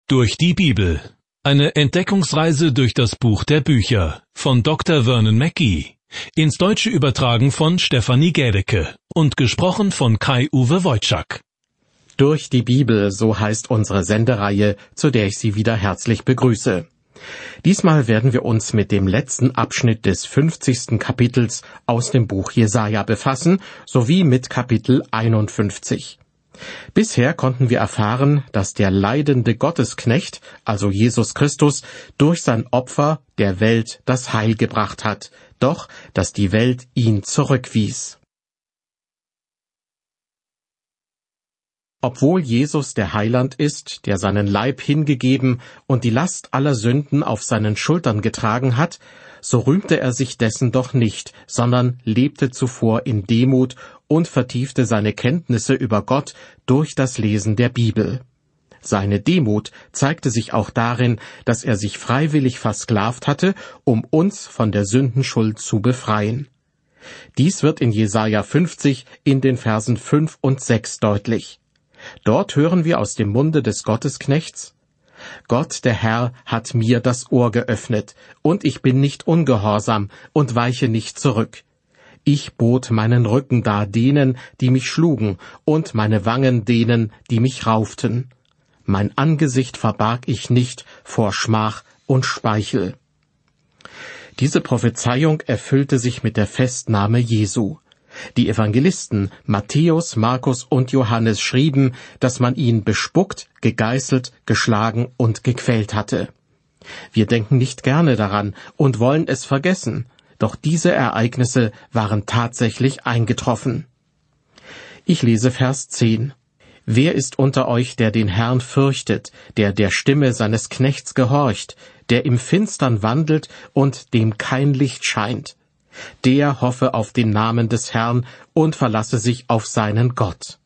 Durch die Bibel. Eine Entdeckungsreise durch das Buch der Bücher von Dr. Vernon Mackey. Ins Deutsche übertragen von Stefanie Gädecke und gesprochen von Kai-Uwe Wojczak. Durch die Bibel, so heißt unsere Sendereihe, zu der ich Sie wieder herzlich begrüße. Diesmal werden wir uns mit dem letzten Abschnitt des 50. Kapitels aus dem Buch Jesaja befassen, sowie mit Kapitel 51. Bisher konnten wir erfahren, dass der leidende Gottesknecht, also Jesus Christus, durch sein Opfer der Welt das Heil gebracht hat, doch dass die Welt ihn zurückwies. Obwohl Jesus der Heiland ist, der seinen Leib hingegeben und die Last aller Sünden auf seinen Schultern getragen hat, so rühmte er sich dessen doch nicht, sondern lebte zuvor in Demut und vertiefte seine Kenntnisse über Gott durch das Lesen der Bibel. Seine Demut zeigte sich auch darin, dass er sich freiwillig versklavt hatte, um uns von der Sündenschuld zu befreien. Dies wird in Jesaja 50 in den Versen 5 und 6 deutlich. Dort hören wir aus dem Munde des Gottesknechts: Gott, der Herr, hat mir das Ohr geöffnet, und ich bin nicht ungehorsam und weiche nicht zurück. Ich bot meinen Rücken dar denen, die mich schlugen, und meine Wangen denen, die mich rauften. Mein Angesicht verbarg ich nicht vor Schmach und Speichel. Diese Prophezeiung erfüllte sich mit der Festnahme Jesu. Die Evangelisten Matthäus, Markus und Johannes schrieben, dass man ihn bespuckt, gegeißelt, geschlagen und gequält hatte. Wir denken nicht gerne daran und wollen es vergessen, doch diese Ereignisse waren tatsächlich eingetroffen. Ich lese Vers 10. Wer ist unter euch, der den Herrn fürchtet, der der Stimme seines Knechts gehorcht, der im Finstern wandelt und dem kein Licht scheint? Der hoffe auf den Namen des Herrn und verlasse sich auf seinen Gott.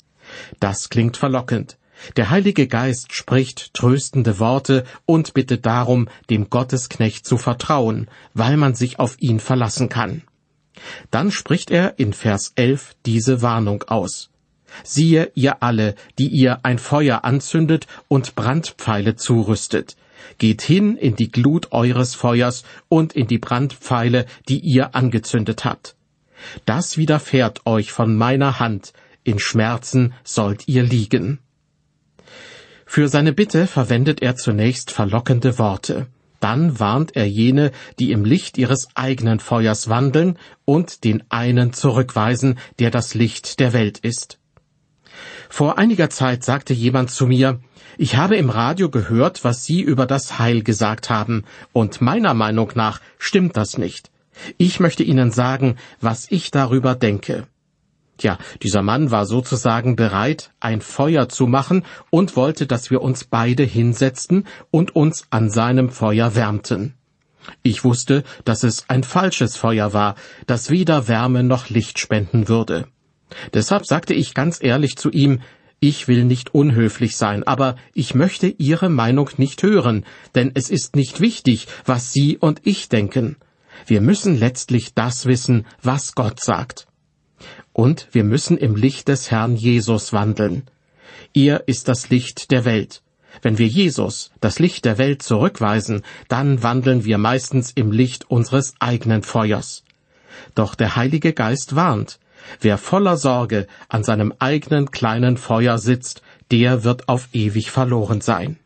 Das klingt verlockend. Der Heilige Geist spricht tröstende Worte und bittet darum, dem Gottesknecht zu vertrauen, weil man sich auf ihn verlassen kann. Dann spricht er in Vers 11 diese Warnung aus: Siehe, ihr alle, die ihr ein Feuer anzündet und Brandpfeile zurüstet, geht hin in die Glut eures Feuers und in die Brandpfeile, die ihr angezündet habt. Das widerfährt euch von meiner Hand, in Schmerzen sollt ihr liegen. Für seine Bitte verwendet er zunächst verlockende Worte. Dann warnt er jene, die im Licht ihres eigenen Feuers wandeln und den einen zurückweisen, der das Licht der Welt ist. Vor einiger Zeit sagte jemand zu mir: Ich habe im Radio gehört, was Sie über das Heil gesagt haben, und meiner Meinung nach stimmt das nicht. Ich möchte Ihnen sagen, was ich darüber denke. Tja, dieser Mann war sozusagen bereit, ein Feuer zu machen und wollte, dass wir uns beide hinsetzten und uns an seinem Feuer wärmten. Ich wusste, dass es ein falsches Feuer war, das weder Wärme noch Licht spenden würde. Deshalb sagte ich ganz ehrlich zu ihm: Ich will nicht unhöflich sein, aber ich möchte Ihre Meinung nicht hören, denn es ist nicht wichtig, was Sie und ich denken. Wir müssen letztlich das wissen, was Gott sagt. Und wir müssen im Licht des Herrn Jesus wandeln. Er ist das Licht der Welt. Wenn wir Jesus, das Licht der Welt, zurückweisen, dann wandeln wir meistens im Licht unseres eigenen Feuers. Doch der Heilige Geist warnt: Wer voller Sorge an seinem eigenen kleinen Feuer sitzt, der wird auf ewig verloren sein.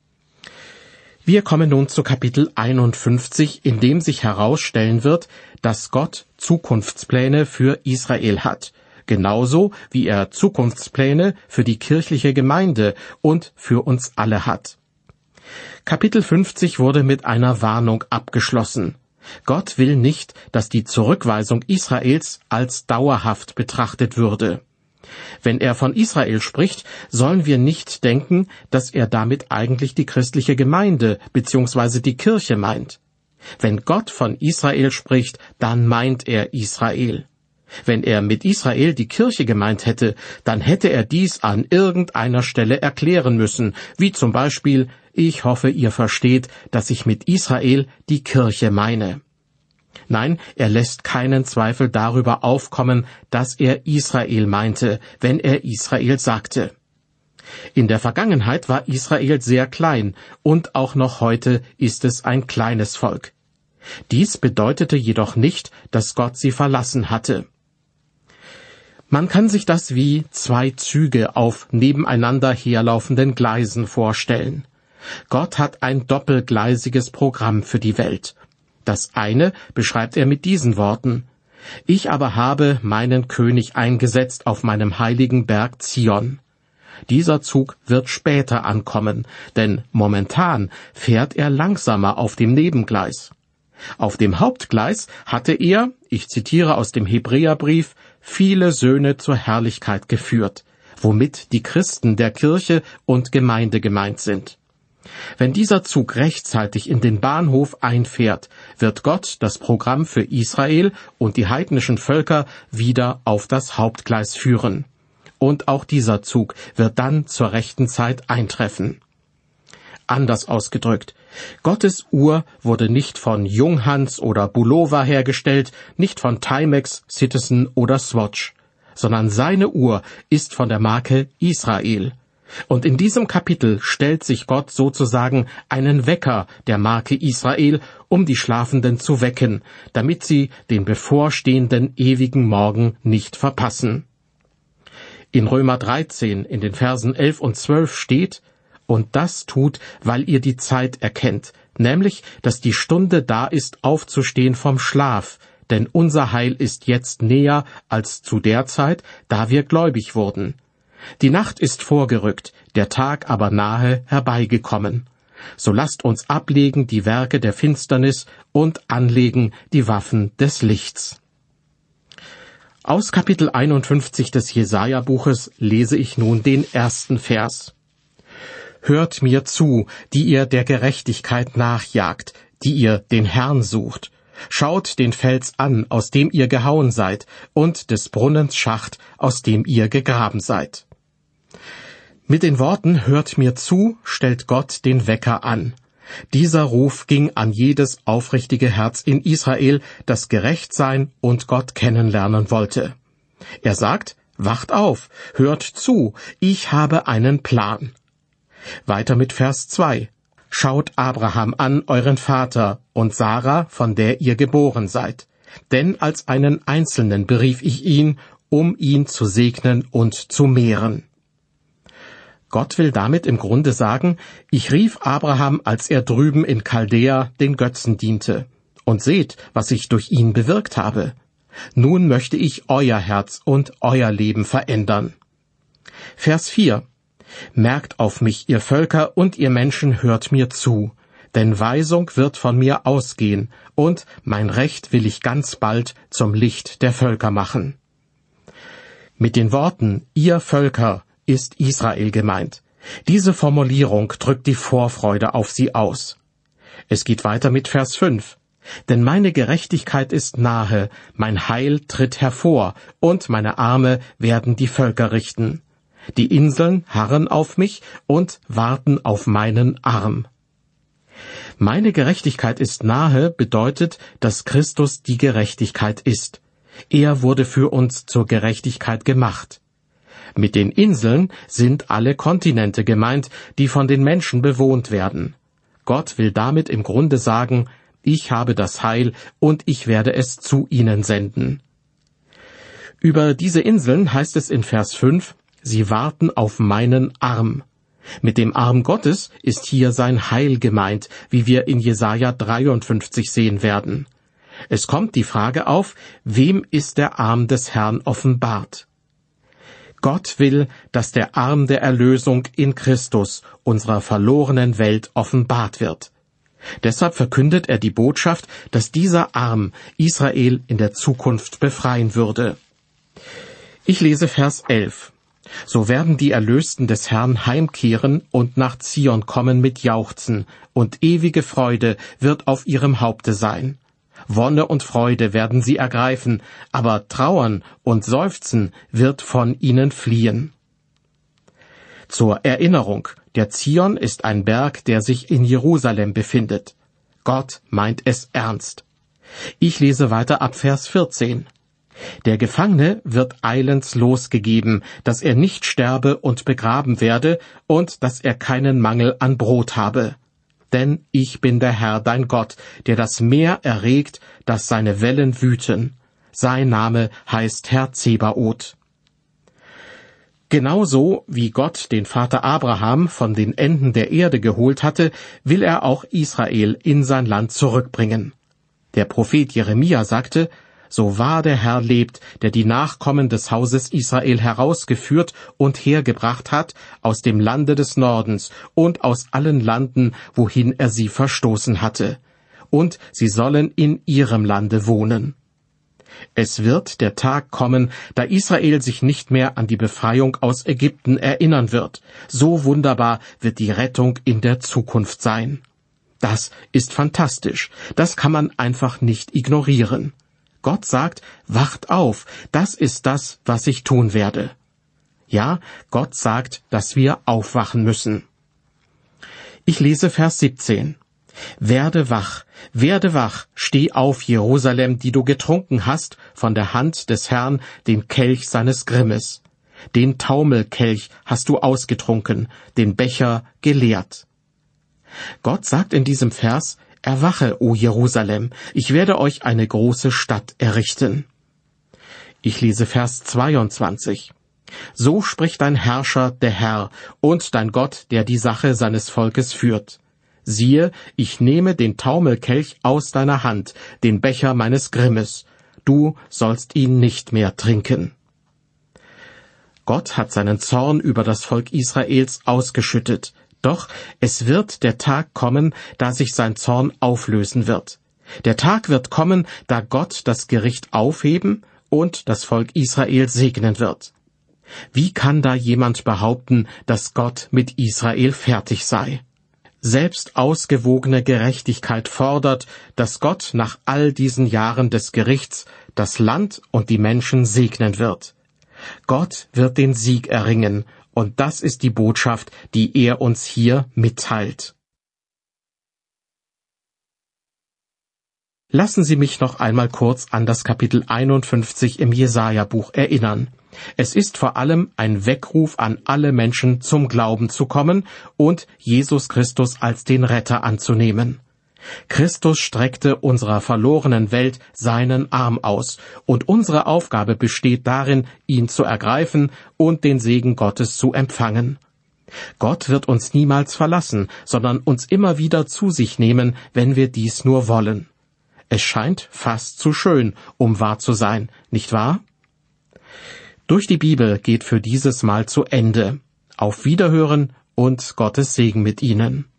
Wir kommen nun zu Kapitel 51, in dem sich herausstellen wird, dass Gott Zukunftspläne für Israel hat, genauso wie er Zukunftspläne für die kirchliche Gemeinde und für uns alle hat. Kapitel 50 wurde mit einer Warnung abgeschlossen. Gott will nicht, dass die Zurückweisung Israels als dauerhaft betrachtet würde. Wenn er von Israel spricht, sollen wir nicht denken, dass er damit eigentlich die christliche Gemeinde bzw. die Kirche meint. Wenn Gott von Israel spricht, dann meint er Israel. Wenn er mit Israel die Kirche gemeint hätte, dann hätte er dies an irgendeiner Stelle erklären müssen, wie zum Beispiel: Ich hoffe, ihr versteht, dass ich mit Israel die Kirche meine. Nein, er lässt keinen Zweifel darüber aufkommen, dass er Israel meinte, wenn er Israel sagte. In der Vergangenheit war Israel sehr klein, und auch noch heute ist es ein kleines Volk. Dies bedeutete jedoch nicht, dass Gott sie verlassen hatte. Man kann sich das wie zwei Züge auf nebeneinander herlaufenden Gleisen vorstellen. Gott hat ein doppelgleisiges Programm für die Welt. Das eine beschreibt er mit diesen Worten: Ich aber habe meinen König eingesetzt auf meinem heiligen Berg Zion. Dieser Zug wird später ankommen, denn momentan fährt er langsamer auf dem Nebengleis. Auf dem Hauptgleis hatte er, ich zitiere aus dem Hebräerbrief, viele Söhne zur Herrlichkeit geführt, womit die Christen der Kirche und Gemeinde gemeint sind. Wenn dieser Zug rechtzeitig in den Bahnhof einfährt, wird Gott das Programm für Israel und die heidnischen Völker wieder auf das Hauptgleis führen. Und auch dieser Zug wird dann zur rechten Zeit eintreffen. Anders ausgedrückt: Gottes Uhr wurde nicht von Junghans oder Bulova hergestellt, nicht von Timex, Citizen oder Swatch, sondern seine Uhr ist von der Marke Israel. Und in diesem Kapitel stellt sich Gott sozusagen einen Wecker der Marke Israel, um die Schlafenden zu wecken, damit sie den bevorstehenden ewigen Morgen nicht verpassen. In Römer 13, in den Versen 11 und 12 steht: Und das tut, weil ihr die Zeit erkennt, nämlich, dass die Stunde da ist, aufzustehen vom Schlaf, denn unser Heil ist jetzt näher als zu der Zeit, da wir gläubig wurden. Die Nacht ist vorgerückt, der Tag aber nahe herbeigekommen. So lasst uns ablegen die Werke der Finsternis und anlegen die Waffen des Lichts. Aus Kapitel 51 des Jesaja-Buches lese ich nun den ersten Vers. Hört mir zu, die ihr der Gerechtigkeit nachjagt, die ihr den Herrn sucht. Schaut den Fels an, aus dem ihr gehauen seid, und des Brunnens Schacht, aus dem ihr gegraben seid. Mit den Worten »Hört mir zu« stellt Gott den Wecker an. Dieser Ruf ging an jedes aufrichtige Herz in Israel, das gerecht sein und Gott kennenlernen wollte. Er sagt: Wacht auf, hört zu, ich habe einen Plan. Weiter mit Vers 2. Schaut Abraham an, euren Vater, und Sarah, von der ihr geboren seid. Denn als einen Einzelnen berief ich ihn, um ihn zu segnen und zu mehren. Gott will damit im Grunde sagen: Ich rief Abraham, als er drüben in Chaldea den Götzen diente. Und seht, was ich durch ihn bewirkt habe. Nun möchte ich euer Herz und euer Leben verändern. Vers 4. Merkt auf mich, ihr Völker, und ihr Menschen, hört mir zu. Denn Weisung wird von mir ausgehen, und mein Recht will ich ganz bald zum Licht der Völker machen. Mit den Worten »ihr Völker« ist Israel gemeint. Diese Formulierung drückt die Vorfreude auf sie aus. Es geht weiter mit Vers 5. Denn meine Gerechtigkeit ist nahe, mein Heil tritt hervor, und meine Arme werden die Völker richten. Die Inseln harren auf mich und warten auf meinen Arm. Meine Gerechtigkeit ist nahe bedeutet, dass Christus die Gerechtigkeit ist. Er wurde für uns zur Gerechtigkeit gemacht. Mit den Inseln sind alle Kontinente gemeint, die von den Menschen bewohnt werden. Gott will damit im Grunde sagen: Ich habe das Heil und ich werde es zu ihnen senden. Über diese Inseln heißt es in Vers 5, sie warten auf meinen Arm. Mit dem Arm Gottes ist hier sein Heil gemeint, wie wir in Jesaja 53 sehen werden. Es kommt die Frage auf, wem ist der Arm des Herrn offenbart? Gott will, dass der Arm der Erlösung in Christus, unserer verlorenen Welt, offenbart wird. Deshalb verkündet er die Botschaft, dass dieser Arm Israel in der Zukunft befreien würde. Ich lese Vers 11. So werden die Erlösten des Herrn heimkehren und nach Zion kommen mit Jauchzen, und ewige Freude wird auf ihrem Haupte sein. Wonne und Freude werden sie ergreifen, aber Trauern und Seufzen wird von ihnen fliehen. Zur Erinnerung, der Zion ist ein Berg, der sich in Jerusalem befindet. Gott meint es ernst. Ich lese weiter ab Vers 14. Der Gefangene wird eilends losgegeben, dass er nicht sterbe und begraben werde und dass er keinen Mangel an Brot habe. Denn ich bin der Herr, dein Gott, der das Meer erregt, dass seine Wellen wüten. Sein Name heißt Herr Zebaoth. Genauso wie Gott den Vater Abraham von den Enden der Erde geholt hatte, will er auch Israel in sein Land zurückbringen. Der Prophet Jeremia sagte: So wahr der Herr lebt, der die Nachkommen des Hauses Israel herausgeführt und hergebracht hat aus dem Lande des Nordens und aus allen Landen, wohin er sie verstoßen hatte. Und sie sollen in ihrem Lande wohnen. Es wird der Tag kommen, da Israel sich nicht mehr an die Befreiung aus Ägypten erinnern wird. So wunderbar wird die Rettung in der Zukunft sein. Das ist fantastisch. Das kann man einfach nicht ignorieren. Gott sagt, wacht auf, das ist das, was ich tun werde. Ja, Gott sagt, dass wir aufwachen müssen. Ich lese Vers 17. Werde wach, steh auf, Jerusalem, die du getrunken hast, von der Hand des Herrn den Kelch seines Grimmes. Den Taumelkelch hast du ausgetrunken, den Becher geleert. Gott sagt in diesem Vers, Erwache, o Jerusalem, ich werde euch eine große Stadt errichten. Ich lese Vers 22. So spricht dein Herrscher, der Herr, und dein Gott, der die Sache seines Volkes führt. Siehe, ich nehme den Taumelkelch aus deiner Hand, den Becher meines Grimmes. Du sollst ihn nicht mehr trinken. Gott hat seinen Zorn über das Volk Israels ausgeschüttet. Doch es wird der Tag kommen, da sich sein Zorn auflösen wird. Der Tag wird kommen, da Gott das Gericht aufheben und das Volk Israel segnen wird. Wie kann da jemand behaupten, dass Gott mit Israel fertig sei? Selbst ausgewogene Gerechtigkeit fordert, dass Gott nach all diesen Jahren des Gerichts das Land und die Menschen segnen wird. Gott wird den Sieg erringen, und das ist die Botschaft, die er uns hier mitteilt. Lassen Sie mich noch einmal kurz an das Kapitel 51 im Jesaja-Buch erinnern. Es ist vor allem ein Weckruf an alle Menschen, zum Glauben zu kommen und Jesus Christus als den Retter anzunehmen. Christus streckte unserer verlorenen Welt seinen Arm aus, und unsere Aufgabe besteht darin, ihn zu ergreifen und den Segen Gottes zu empfangen. Gott wird uns niemals verlassen, sondern uns immer wieder zu sich nehmen, wenn wir dies nur wollen. Es scheint fast zu schön, um wahr zu sein, nicht wahr? Durch die Bibel geht für dieses Mal zu Ende. Auf Wiederhören und Gottes Segen mit Ihnen.